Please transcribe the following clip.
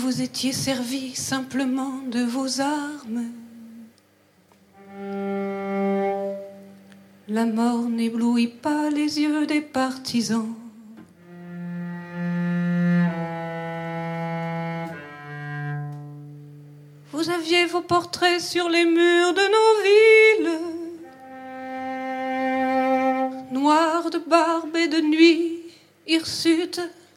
vous étiez servi simplement de vos armes. La mort n'éblouit pas les yeux des partisans. Vous aviez vos portraits sur les murs de nos villes, noirs de barbe et de nuit, hirsutes